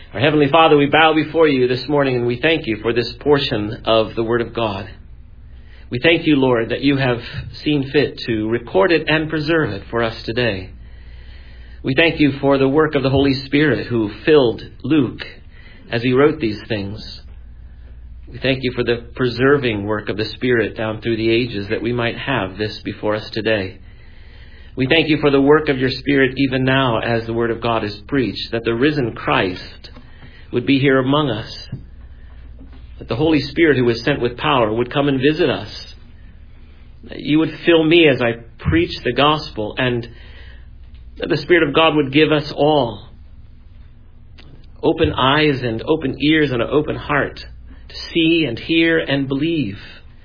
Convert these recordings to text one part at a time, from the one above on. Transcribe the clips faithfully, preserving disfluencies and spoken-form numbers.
Our Heavenly Father, we bow before you this morning and we thank you for this portion of the Word of God. We thank you, Lord, that you have seen fit to record it and preserve it for us today. We thank you for the work of the Holy Spirit who filled Luke as he wrote these things. We thank you for the preserving work of the Spirit down through the ages that we might have this before us today. We thank you for the work of your Spirit even now as the Word of God is preached, that the risen Christ would be here among us, that the Holy Spirit who was sent with power would come and visit us, that you would fill me as I preach the gospel, and that the Spirit of God would give us all open eyes and open ears and an open heart to see and hear and believe.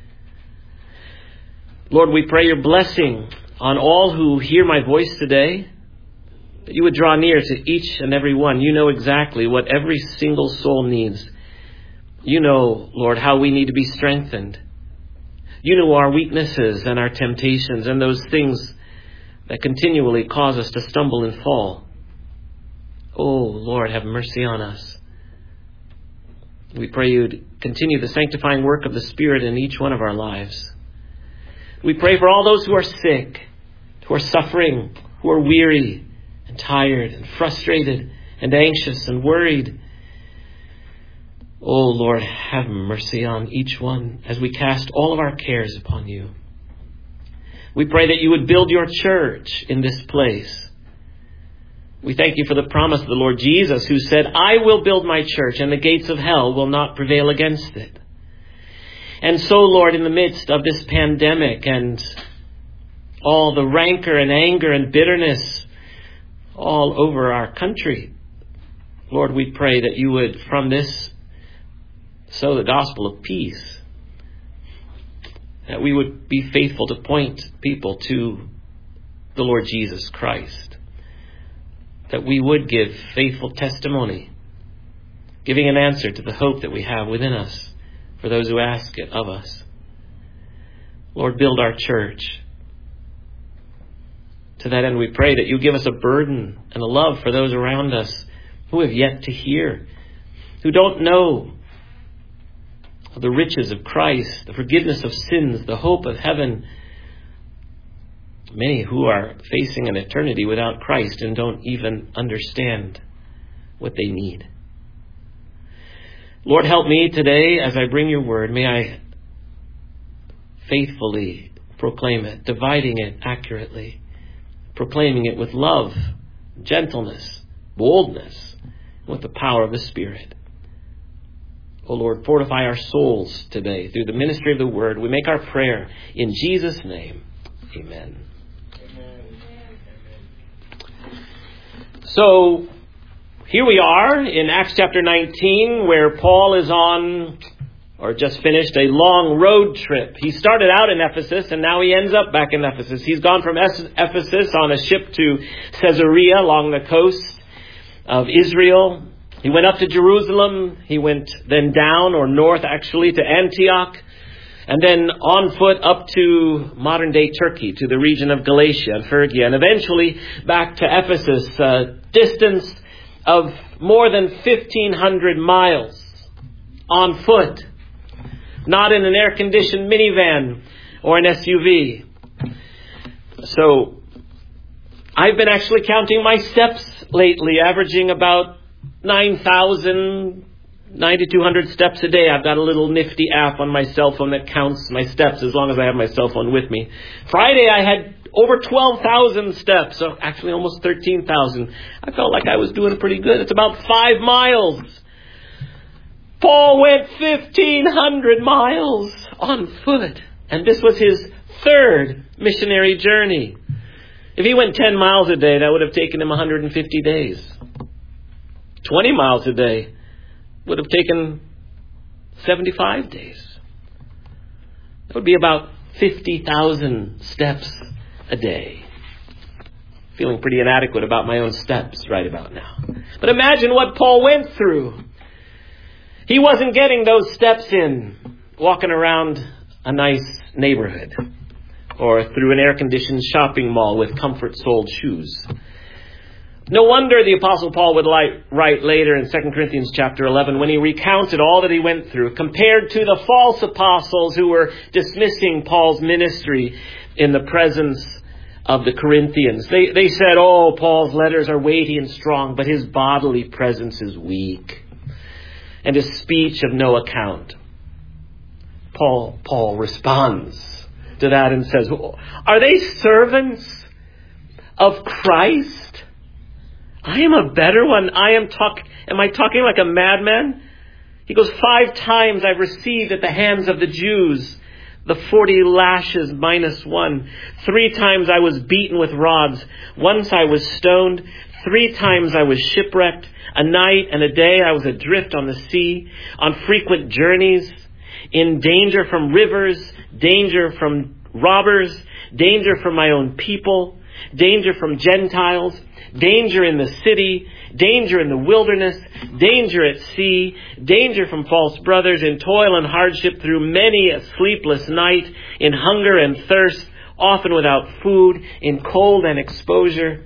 Lord, we pray your blessing on all who hear my voice today, that you would draw near to each and every one. You know exactly what every single soul needs. You know, Lord, how we need to be strengthened. You know our weaknesses and our temptations and those things that continually cause us to stumble and fall. Oh, Lord, have mercy on us. We pray you'd continue the sanctifying work of the Spirit in each one of our lives. We pray for all those who are sick, who are suffering, who are weary and tired and frustrated and anxious and worried. Oh, Lord, have mercy on each one as we cast all of our cares upon you. We pray that you would build your church in this place. We thank you for the promise of the Lord Jesus, who said, I will build my church and the gates of hell will not prevail against it. And so, Lord, in the midst of this pandemic and all the rancor and anger and bitterness all over our country, Lord, we pray that you would, from this, sow the gospel of peace, that we would be faithful to point people to the Lord Jesus Christ, that we would give faithful testimony, giving an answer to the hope that we have within us for those who ask it of us. Lord, build our church. To that end, we pray that you give us a burden and a love for those around us who have yet to hear, who don't know the riches of Christ, the forgiveness of sins, the hope of heaven. Many who are facing an eternity without Christ and don't even understand what they need. Lord, help me today as I bring your word. May I faithfully proclaim it, dividing it accurately, proclaiming it with love, gentleness, boldness, with the power of the Spirit. O Lord, fortify our souls today through the ministry of the word. We make our prayer in Jesus' name. Amen. Amen. So, here we are in Acts chapter nineteen, where Paul is on, or just finished, a long road trip. He started out in Ephesus, and now he ends up back in Ephesus. He's gone from Ephesus on a ship to Caesarea along the coast of Israel. He went up to Jerusalem. He went then down, or north actually, to Antioch. And then on foot up to modern-day Turkey, to the region of Galatia and Phrygia. And eventually back to Ephesus, a distance of more than fifteen hundred miles on foot. Not in an air-conditioned minivan or an S U V. So I've been actually counting my steps lately, averaging about nine thousand, nine thousand two hundred steps a day. I've got a little nifty app on my cell phone that counts my steps as long as I have my cell phone with me. Friday I had over twelve thousand steps, so actually almost thirteen thousand. I felt like I was doing pretty good. It's about five miles. Paul went fifteen hundred miles on foot, and this was his third missionary journey. If he went ten miles a day, that would have taken him one hundred fifty days. twenty miles a day would have taken seventy-five days. That would be about fifty thousand steps a day. Feeling pretty inadequate about my own steps right about now. But imagine what Paul went through. He wasn't getting those steps in walking around a nice neighborhood or through an air-conditioned shopping mall with comfort-soled shoes. No wonder the Apostle Paul would write later in Second Corinthians chapter eleven, when he recounted all that he went through, compared to the false apostles who were dismissing Paul's ministry in the presence of the Corinthians. They, they said, oh, Paul's letters are weighty and strong, but his bodily presence is weak, and his speech of no account. Paul, Paul responds to that and says, are they servants of Christ? I am a better one. I am talk. Am I talking like a madman? He goes, five times I've received at the hands of the Jews the forty lashes minus one. Three times I was beaten with rods. Once I was stoned. Three times I was shipwrecked. A night and a day I was adrift on the sea, on frequent journeys, in danger from rivers, danger from robbers, danger from my own people, danger from Gentiles, danger in the city, danger in the wilderness, danger at sea, danger from false brothers, in toil and hardship through many a sleepless night, in hunger and thirst, often without food, in cold and exposure.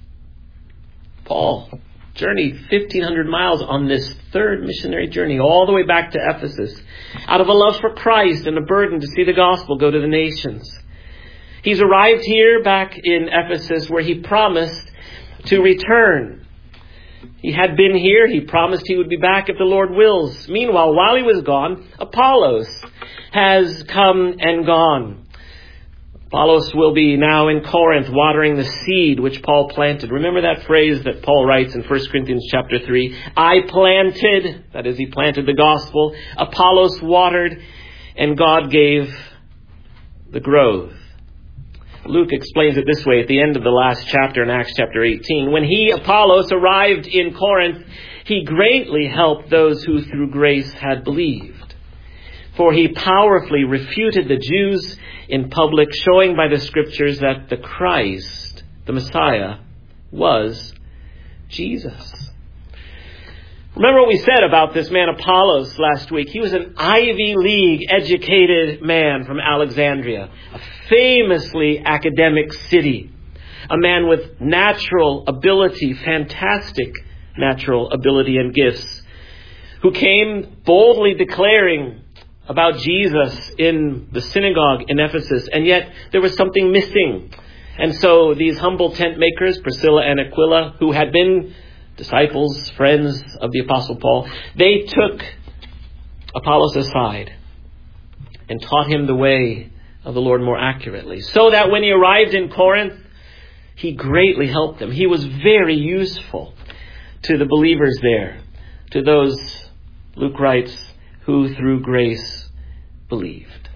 Paul journeyed fifteen hundred miles on this third missionary journey, all the way back to Ephesus, out of a love for Christ and a burden to see the gospel go to the nations. He's arrived here back in Ephesus, where he promised to return. He had been here. He promised he would be back if the Lord wills. Meanwhile, while he was gone, Apollos has come and gone. Apollos will be now in Corinth watering the seed which Paul planted. Remember that phrase that Paul writes in First Corinthians chapter three? I planted, that is, he planted the gospel. Apollos watered, and God gave the growth. Luke explains it this way at the end of the last chapter in Acts chapter eighteen. When he, Apollos, arrived in Corinth, he greatly helped those who through grace had believed. For he powerfully refuted the Jews in public, showing by the scriptures that the Christ, the Messiah, was Jesus. Remember what we said about this man Apollos last week. He was an Ivy League educated man from Alexandria, a famously academic city, a man with natural ability, fantastic natural ability and gifts, who came boldly declaring about Jesus in the synagogue in Ephesus, and yet there was something missing. And so these humble tent makers, Priscilla and Aquila, who had been disciples, friends of the Apostle Paul, they took Apollos aside and taught him the way of the Lord more accurately, so that when he arrived in Corinth, he greatly helped them. He was very useful to the believers there, to those, Luke writes, who through grace believed.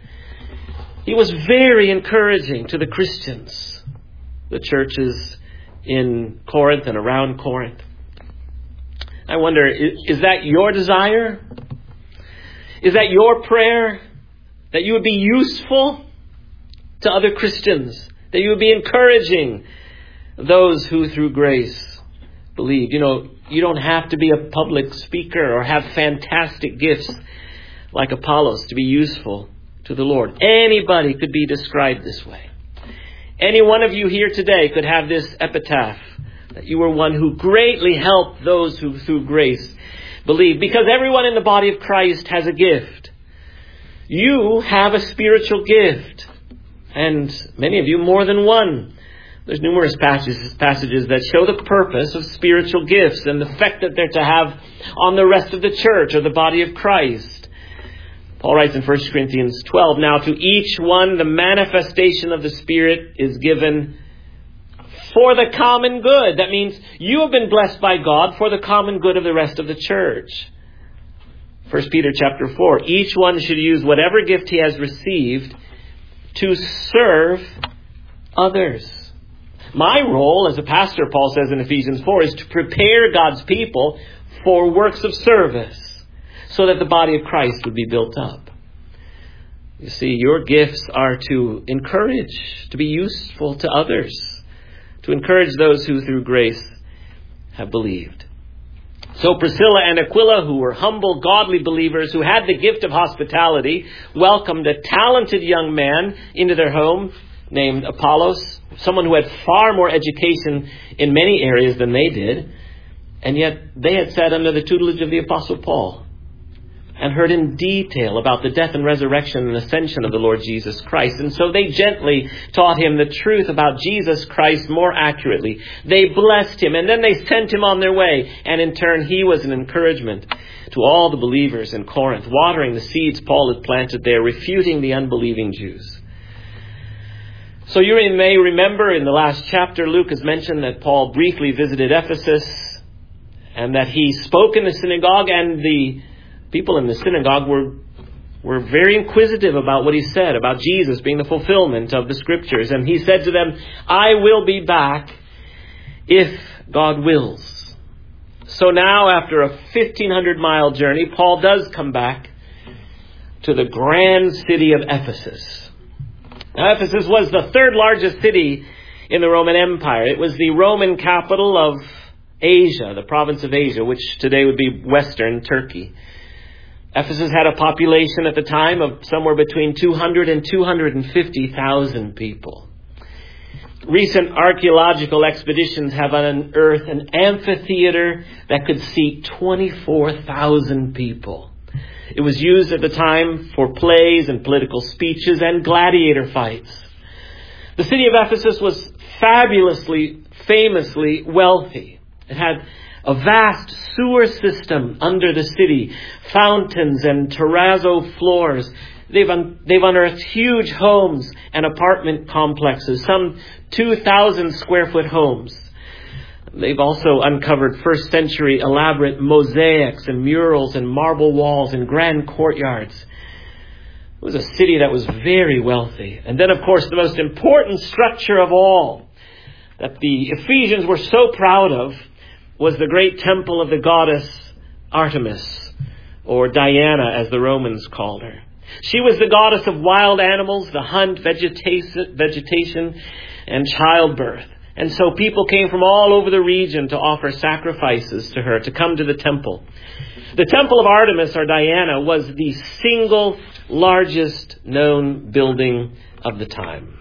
He was very encouraging to the Christians, the churches in Corinth and around Corinth. I wonder, is that your desire? Is that your prayer? That you would be useful to other Christians? That you would be encouraging those who through grace believe? You know, you don't have to be a public speaker or have fantastic gifts like Apollos to be useful to the Lord. Anybody could be described this way. Any one of you here today could have this epitaph, that you were one who greatly helped those who through grace believe. Because everyone in the body of Christ has a gift. You have a spiritual gift. And many of you more than one. There's numerous passages, passages that show the purpose of spiritual gifts and the effect that they're to have on the rest of the church or the body of Christ. Paul writes in First Corinthians twelve, now to each one the manifestation of the Spirit is given for the common good. That means you have been blessed by God for the common good of the rest of the church. First Peter chapter four, each one should use whatever gift he has received to serve others. My role as a pastor, Paul says in Ephesians four, is to prepare God's people for works of service, so that the body of Christ would be built up. You see, your gifts are to encourage, to be useful to others, to encourage those who through grace have believed. So Priscilla and Aquila, who were humble, godly believers, who had the gift of hospitality, welcomed a talented young man into their home named Apollos. someone who had far more education in many areas than they did, and yet they had sat under the tutelage of the Apostle Paul and heard in detail about the death and resurrection and ascension of the Lord Jesus Christ. And so they gently taught him the truth about Jesus Christ more accurately. They blessed him, and then they sent him on their way. And in turn, he was an encouragement to all the believers in Corinth, watering the seeds Paul had planted there, refuting the unbelieving Jews. So you may remember in the last chapter, Luke has mentioned that Paul briefly visited Ephesus and that he spoke in the synagogue, and the people in the synagogue were were very inquisitive about what he said, about Jesus being the fulfillment of the Scriptures. And he said to them, I will be back if God wills. So now, after a fifteen hundred mile journey, Paul does come back to the grand city of Ephesus. Now, Ephesus was the third largest city in the Roman Empire. It was the Roman capital of Asia, the province of Asia, which today would be Western Turkey. Ephesus had a population at the time of somewhere between two hundred and two hundred fifty thousand people. Recent archaeological expeditions have unearthed an amphitheater that could seat twenty-four thousand people. It was used at the time for plays and political speeches and gladiator fights. The city of Ephesus was fabulously, famously wealthy. It had a vast sewer system under the city, fountains and terrazzo floors. They've, un- they've unearthed huge homes and apartment complexes, some two thousand square foot homes. They've also uncovered first century elaborate mosaics and murals and marble walls and grand courtyards. It was a city that was very wealthy. And then, of course, the most important structure of all that the Ephesians were so proud of was the great temple of the goddess Artemis, or Diana as the Romans called her. She was the goddess of wild animals, the hunt, vegetation, vegetation, and childbirth. And so people came from all over the region to offer sacrifices to her, to come to the temple. The temple of Artemis, or Diana, was the single largest known building of the time.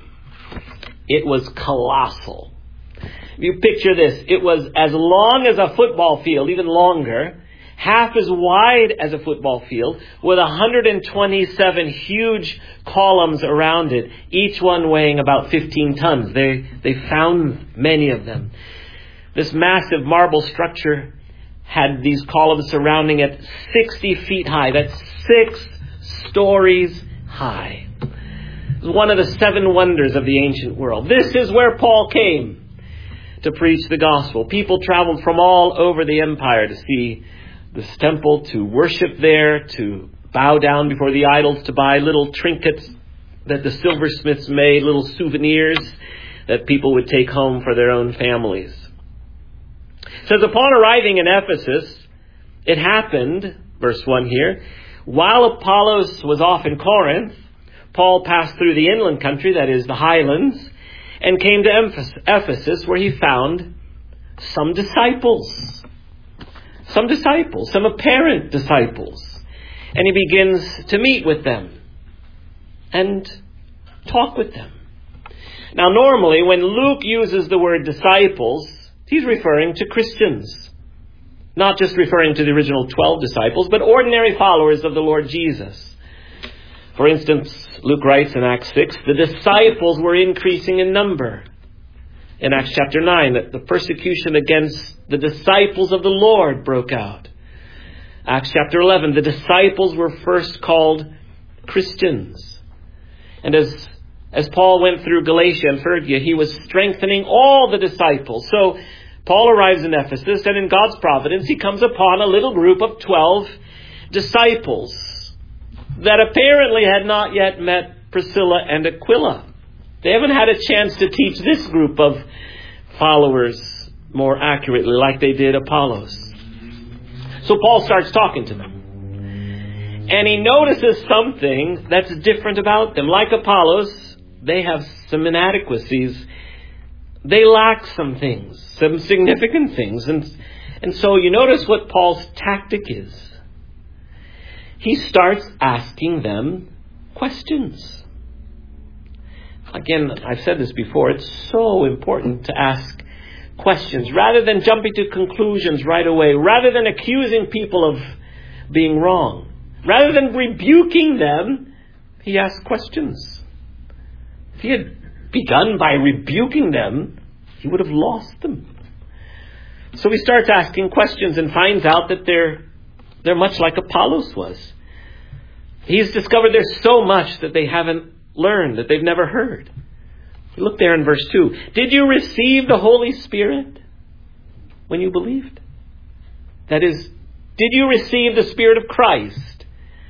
It was colossal. You picture this. It was as long as a football field, even longer, half as wide as a football field, with one hundred twenty-seven huge columns around it, each one weighing about fifteen tons. They, they found many of them. This massive marble structure had these columns surrounding it sixty feet high. That's six stories high. It was one of the seven wonders of the ancient world. This is where Paul came to preach the gospel. People traveled from all over the empire to see this temple, to worship there, to bow down before the idols, to buy little trinkets that the silversmiths made, little souvenirs that people would take home for their own families. It says, upon arriving in Ephesus, it happened, verse one here, while Apollos was off in Corinth, Paul passed through the inland country, that is the highlands, and came to Ephesus, where he found some disciples. Some disciples, some apparent disciples. And he begins to meet with them and talk with them. Now, normally, when Luke uses the word disciples, he's referring to Christians. Not just referring to the original twelve disciples, but ordinary followers of the Lord Jesus. For instance, Luke writes in Acts six, the disciples were increasing in number. In Acts chapter nine, that the persecution against the disciples of the Lord broke out. Acts chapter eleven, the disciples were first called Christians. And as, as Paul went through Galatia and Phrygia, he was strengthening all the disciples. So Paul arrives in Ephesus, and in God's providence, he comes upon a little group of twelve disciples that apparently had not yet met Priscilla and Aquila. They haven't had a chance to teach this group of followers more accurately like they did Apollos. So Paul starts talking to them. And he notices something that's different about them. Like Apollos, they have some inadequacies. They lack some things, some significant things. And, and so you notice what Paul's tactic is. He starts asking them questions. Again, I've said this before, it's so important to ask questions rather than jumping to conclusions right away, rather than accusing people of being wrong. Rather than rebuking them, he asked questions. If he had begun by rebuking them, he would have lost them. So he starts asking questions and finds out that they're, they're much like Apollos was. He's discovered there's so much that they haven't learned, that they've never heard. Look there in verse two. Did you receive the Holy Spirit when you believed? That is, did you receive the Spirit of Christ?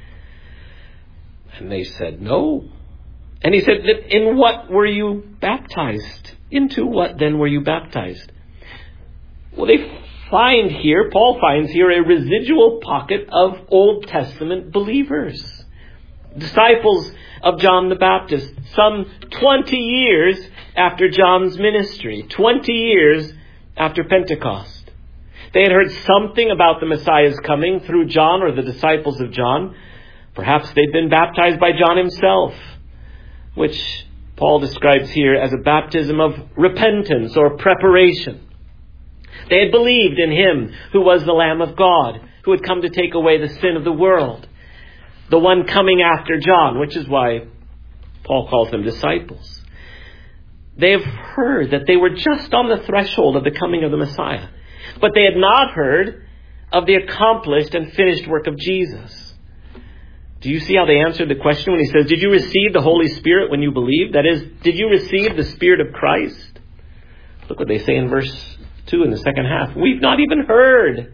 And they said, no. And he said, in what were you baptized? Into what then were you baptized? Well, they find here, Paul finds here, a residual pocket of Old Testament believers. Disciples of John the Baptist, some twenty years after John's ministry, twenty years after Pentecost. They had heard something about the Messiah's coming through John or the disciples of John. Perhaps they'd been baptized by John himself, which Paul describes here as a baptism of repentance or preparation. They had believed in him who was the Lamb of God, who had come to take away the sin of the world. The one coming after John, which is why Paul calls them disciples. They have heard that they were just on the threshold of the coming of the Messiah. But they had not heard of the accomplished and finished work of Jesus. Do you see how they answered the question when he says, did you receive the Holy Spirit when you believed? That is, did you receive the Spirit of Christ? Look what they say in verse two in the second half. We've not even heard.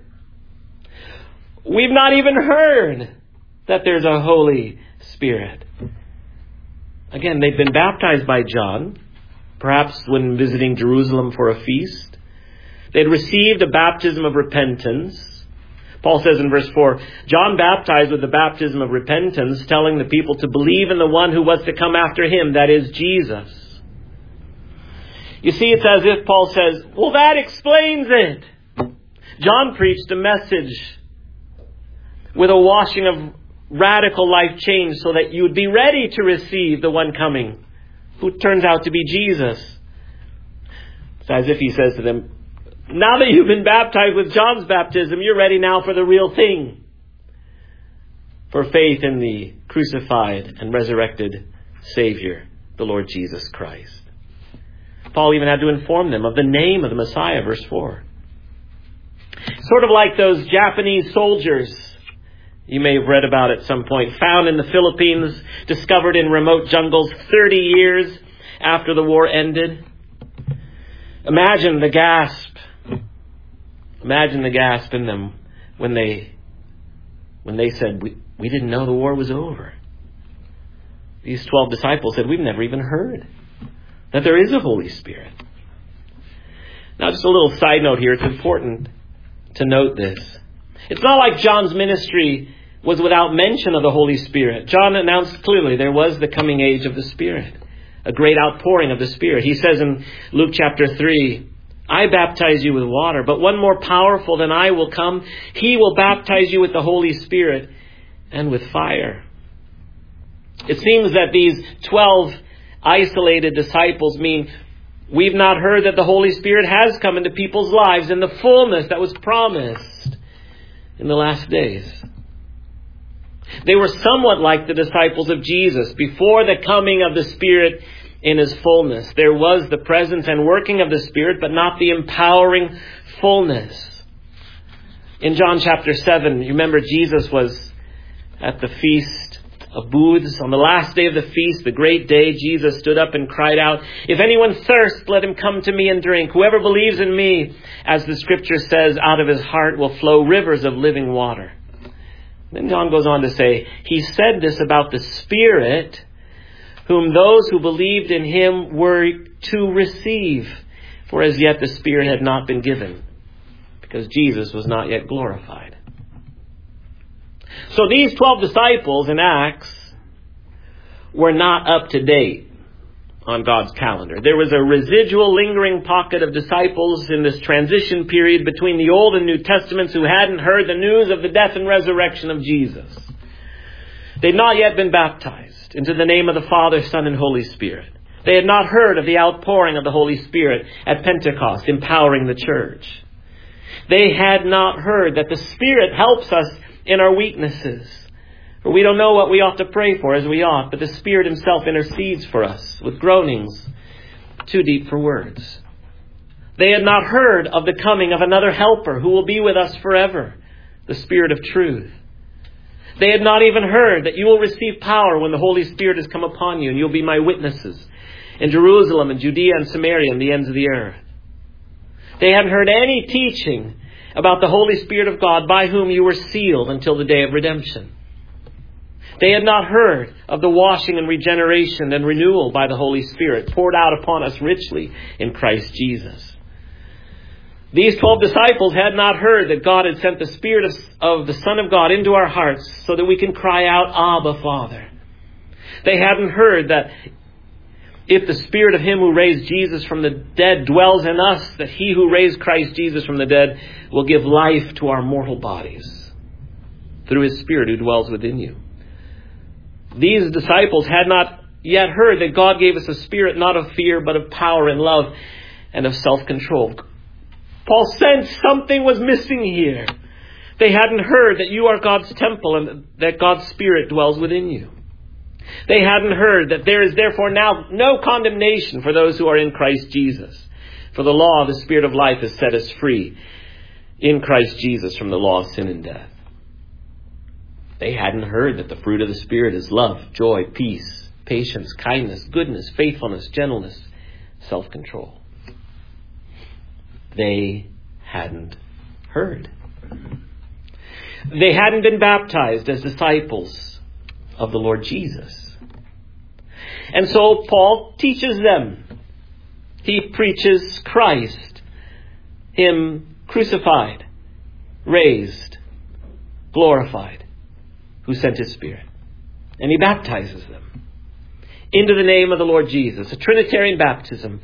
We've not even heard that there's a Holy Spirit. Again, they've been baptized by John, perhaps when visiting Jerusalem for a feast. They'd received a baptism of repentance. Paul says in verse four, John baptized with the baptism of repentance, telling the people to believe in the one who was to come after him, that is Jesus. You see, it's as if Paul says, well, that explains it. John preached a message with a washing of radical life change so that you would be ready to receive the one coming, who turns out to be Jesus. It's as if he says to them, now that you've been baptized with John's baptism, you're ready now for the real thing. For faith in the crucified and resurrected Savior, the Lord Jesus Christ. Paul even had to inform them of the name of the Messiah, verse four. Sort of like those Japanese soldiers, you may have read about at some point, found in the Philippines, discovered in remote jungles thirty years after the war ended. Imagine the gasp. Imagine the gasp in them when they when they said, we, we didn't know the war was over. These twelve disciples said, we've never even heard that there is a Holy Spirit. Now, just a little side note here. It's important to note this. It's not like John's ministry was without mention of the Holy Spirit. John announced clearly there was the coming age of the Spirit, a great outpouring of the Spirit. He says in Luke chapter three, I baptize you with water, but one more powerful than I will come. He will baptize you with the Holy Spirit and with fire. It seems that these twelve isolated disciples mean we've not heard that the Holy Spirit has come into people's lives in the fullness that was promised in the last days. They were somewhat like the disciples of Jesus before the coming of the Spirit in his fullness. There was the presence and working of the Spirit, but not the empowering fullness. In John chapter seven, you remember Jesus was at the Feast of Booths. On the last day of the feast, the great day, Jesus stood up and cried out, if anyone thirsts, let him come to me and drink. Whoever believes in me, as the scripture says, out of his heart will flow rivers of living water. Then John goes on to say, he said this about the Spirit, whom those who believed in him were to receive. For as yet the Spirit had not been given, because Jesus was not yet glorified. So these twelve disciples in Acts were not up to date on God's calendar. There was a residual lingering pocket of disciples in this transition period between the Old and New Testaments who hadn't heard the news of the death and resurrection of Jesus. They'd not yet been baptized into the name of the Father, Son, and Holy Spirit. They had not heard of the outpouring of the Holy Spirit at Pentecost, empowering the church. They had not heard that the Spirit helps us in our weaknesses. For we don't know what we ought to pray for as we ought, but the Spirit Himself intercedes for us with groanings too deep for words. They had not heard of the coming of another helper who will be with us forever, the Spirit of truth. They had not even heard that you will receive power when the Holy Spirit has come upon you, and you'll be my witnesses in Jerusalem and Judea and Samaria and the ends of the earth. They hadn't heard any teaching about the Holy Spirit of God by whom you were sealed until the day of redemption. They had not heard of the washing and regeneration and renewal by the Holy Spirit poured out upon us richly in Christ Jesus. These twelve disciples had not heard that God had sent the Spirit of, of the Son of God into our hearts so that we can cry out, Abba, Father. They hadn't heard that if the Spirit of Him who raised Jesus from the dead dwells in us, that He who raised Christ Jesus from the dead will give life to our mortal bodies through His Spirit who dwells within you. These disciples had not yet heard that God gave us a spirit not of fear, but of power and love and of self-control. Paul sensed something was missing here. They hadn't heard that you are God's temple and that God's Spirit dwells within you. They hadn't heard that there is therefore now no condemnation for those who are in Christ Jesus. For the law of the Spirit of life has set us free in Christ Jesus from the law of sin and death. They hadn't heard that the fruit of the Spirit is love, joy, peace, patience, kindness, goodness, faithfulness, gentleness, self-control. They hadn't heard. They hadn't been baptized as disciples of the Lord Jesus. And so Paul teaches them. He preaches Christ, Him crucified, raised, glorified, who sent His Spirit. And he baptizes them into the name of the Lord Jesus, a Trinitarian baptism,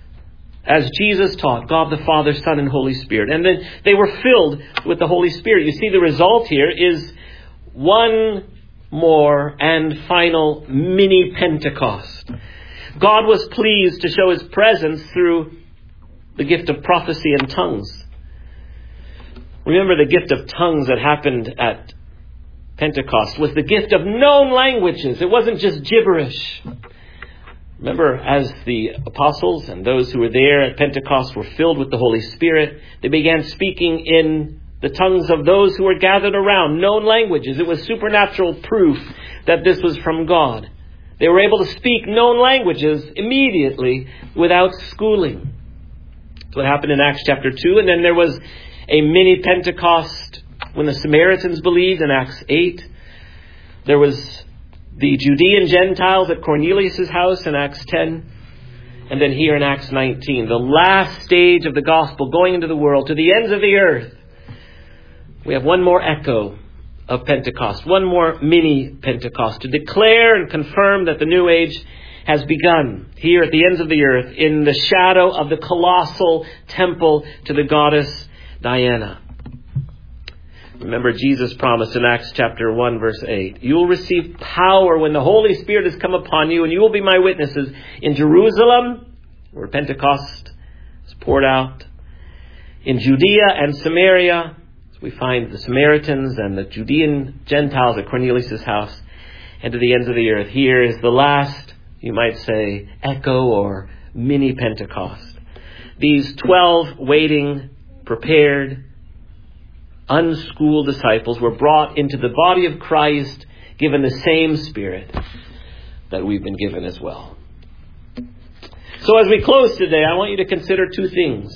as Jesus taught, God the Father, Son, and Holy Spirit. And then they were filled with the Holy Spirit. You see, the result here is one more and final mini Pentecost. God was pleased to show His presence through the gift of prophecy and tongues. Remember, the gift of tongues that happened at Pentecost was the gift of known languages. It wasn't just gibberish. Remember, as the apostles and those who were there at Pentecost were filled with the Holy Spirit, they began speaking in the tongues of those who were gathered around, known languages. It was supernatural proof that this was from God. They were able to speak known languages immediately without schooling. That's what happened in Acts chapter two. And then there was a mini Pentecost when the Samaritans believed in Acts eight. There was the Judean Gentiles at Cornelius' house in Acts ten. And then here in Acts nineteen, the last stage of the gospel going into the world, to the ends of the earth. We have one more echo of Pentecost, one more mini Pentecost to declare and confirm that the new age has begun here at the ends of the earth in the shadow of the colossal temple to the goddess Diana. Remember, Jesus promised in Acts chapter one, verse eight, you will receive power when the Holy Spirit has come upon you, and you will be my witnesses in Jerusalem, where Pentecost is poured out, in Judea and Samaria. We find the Samaritans and the Judean Gentiles at Cornelius' house, and to the ends of the earth. Here is the last, you might say, echo or mini Pentecost. These twelve waiting, prepared, unschooled disciples were brought into the body of Christ, given the same Spirit that we've been given as well. So as we close today, I want you to consider two things.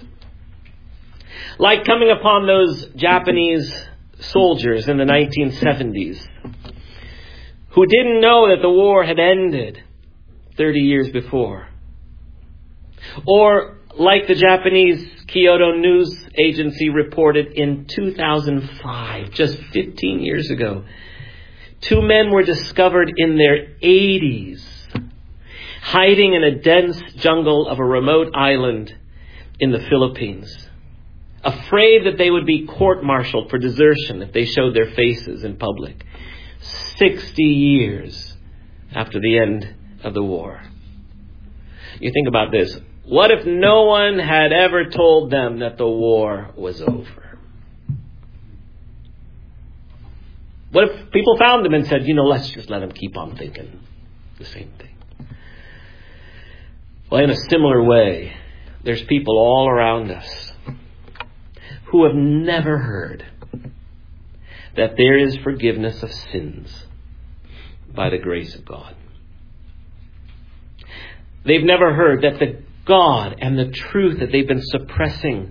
Like coming upon those Japanese soldiers in the nineteen seventies who didn't know that the war had ended thirty years before. Or like the Japanese Kyodo News Agency reported in two thousand five, just fifteen years ago, two men were discovered in their eighties, hiding in a dense jungle of a remote island in the Philippines, afraid that they would be court-martialed for desertion if they showed their faces in public. Sixty years after the end of the war. You think about this. What if no one had ever told them that the war was over? What if people found them and said, you know, let's just let them keep on thinking the same thing? Well, in a similar way, there's people all around us who have never heard that there is forgiveness of sins by the grace of God. They've never heard that the God and the truth that they've been suppressing,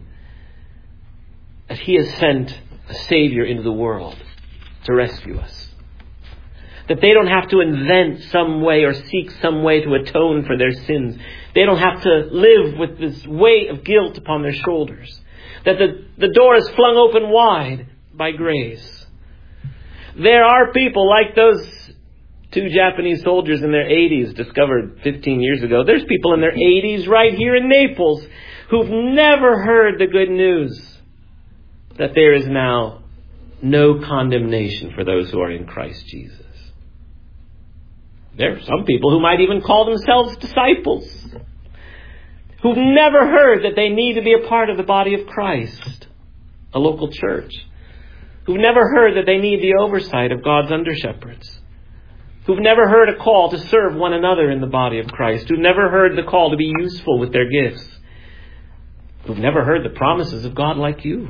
that He has sent a Savior into the world to rescue us. That they don't have to invent some way or seek some way to atone for their sins. They don't have to live with this weight of guilt upon their shoulders. That the, the door is flung open wide by grace. There are people like those two Japanese soldiers in their eighties discovered fifteen years ago. There's people in their eighties right here in Naples who've never heard the good news that there is now no condemnation for those who are in Christ Jesus. There are some people who might even call themselves disciples, who've never heard that they need to be a part of the body of Christ, a local church, who've never heard that they need the oversight of God's under-shepherds, who've never heard a call to serve one another in the body of Christ, who've never heard the call to be useful with their gifts, who've never heard the promises of God like you.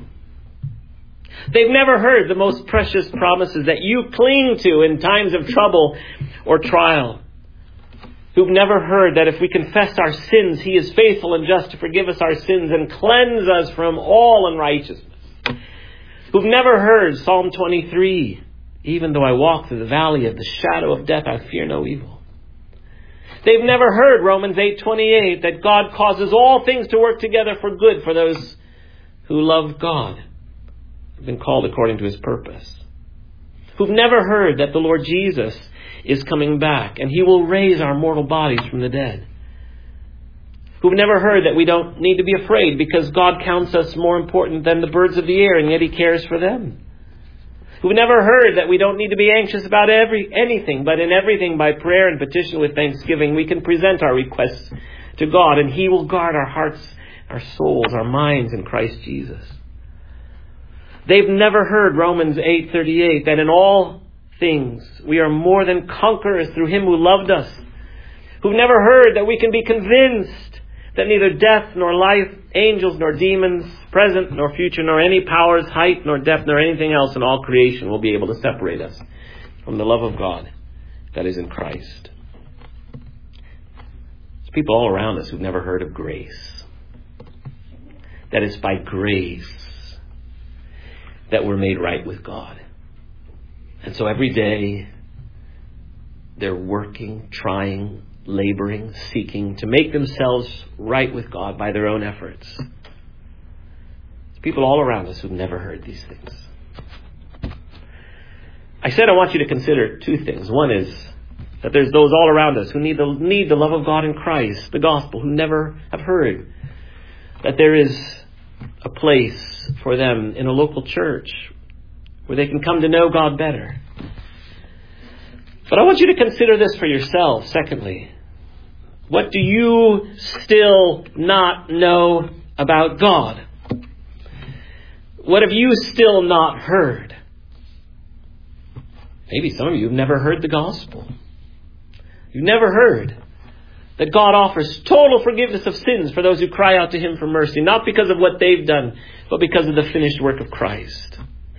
They've never heard the most precious promises that you cling to in times of trouble or trial. Who've never heard that if we confess our sins, He is faithful and just to forgive us our sins and cleanse us from all unrighteousness. Who've never heard Psalm twenty-three, even though I walk through the valley of the shadow of death, I fear no evil. They've never heard Romans eight twenty-eight, that God causes all things to work together for good for those who love God, who've been called according to His purpose. Who've never heard that the Lord Jesus is coming back and He will raise our mortal bodies from the dead. Who've never heard that we don't need to be afraid because God counts us more important than the birds of the air and yet He cares for them. Who've never heard that we don't need to be anxious about every anything, but in everything by prayer and petition with thanksgiving we can present our requests to God and He will guard our hearts, our souls, our minds in Christ Jesus. They've never heard Romans eight thirty-eight, that in all things we are more than conquerors through Him who loved us. Who've never heard that we can be convinced that neither death nor life, angels nor demons, present nor future, nor any powers, height nor depth, nor anything else in all creation will be able to separate us from the love of God that is in Christ. There's people all around us who've never heard of grace. That it's by grace that we're made right with God. And so every day they're working, trying, laboring, seeking to make themselves right with God by their own efforts. There's people all around us who've never heard these things. I said I want you to consider two things. One is that there's those all around us who need the, need the love of God in Christ, the gospel, who never have heard that there is a place for them in a local church where they can come to know God better. But I want you to consider this for yourself. Secondly, what do you still not know about God? What have you still not heard? Maybe some of you have never heard the gospel. You've never heard that God offers total forgiveness of sins for those who cry out to Him for mercy, not because of what they've done, but because of the finished work of Christ.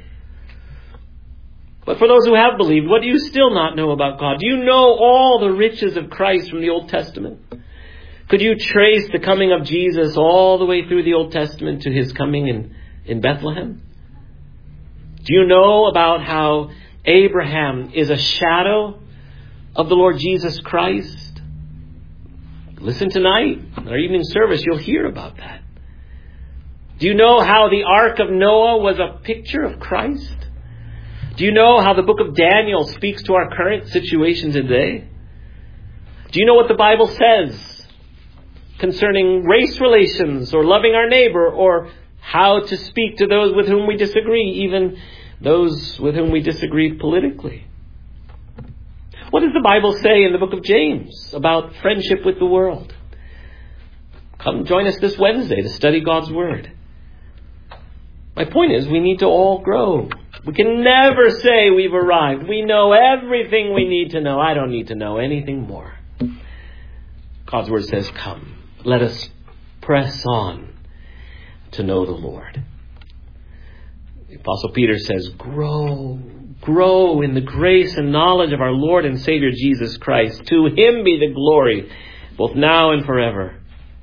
But for those who have believed, what do you still not know about God? Do you know all the riches of Christ from the Old Testament? Could you trace the coming of Jesus all the way through the Old Testament to His coming in, in Bethlehem? Do you know about how Abraham is a shadow of the Lord Jesus Christ? Listen tonight, in our evening service, you'll hear about that. Do you know how the Ark of Noah was a picture of Christ? Do you know how the book of Daniel speaks to our current situation today? Do you know what the Bible says concerning race relations or loving our neighbor or how to speak to those with whom we disagree, even those with whom we disagree politically? What does the Bible say in the book of James about friendship with the world? Come join us this Wednesday to study God's Word. My point is, we need to all grow. We can never say we've arrived. We know everything we need to know. I don't need to know anything more. God's Word says, come, let us press on to know the Lord. The Apostle Peter says, grow, grow in the grace and knowledge of our Lord and Savior Jesus Christ. To him be the glory, both now and forever.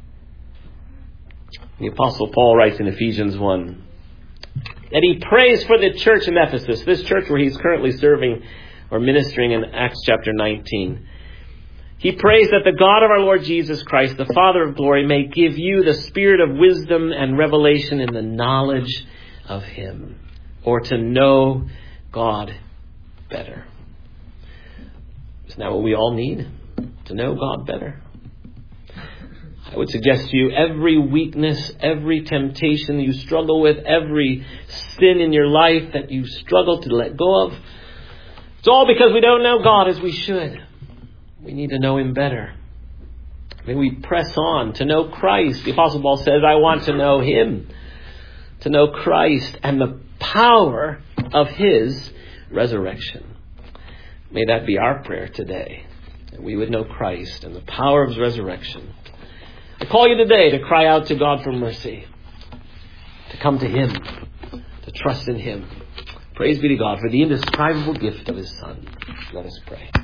The Apostle Paul writes in Ephesians one, that he prays for the church in Ephesus, this church where he's currently serving or ministering in Acts chapter nineteen. He prays that the God of our Lord Jesus Christ, the Father of glory, may give you the spirit of wisdom and revelation in the knowledge of him, or to know God better. Isn't that what we all need? To know God better? I would suggest to you every weakness, every temptation you struggle with, every sin in your life that you struggle to let go of, it's all because we don't know God as we should. We need to know him better. May we press on to know Christ. The Apostle Paul says, I want to know him, to know Christ and the power of his resurrection. May that be our prayer today, that we would know Christ and the power of his resurrection. I call you today to cry out to God for mercy, to come to him, to trust in him. Praise be to God for the indescribable gift of his Son. Let us pray.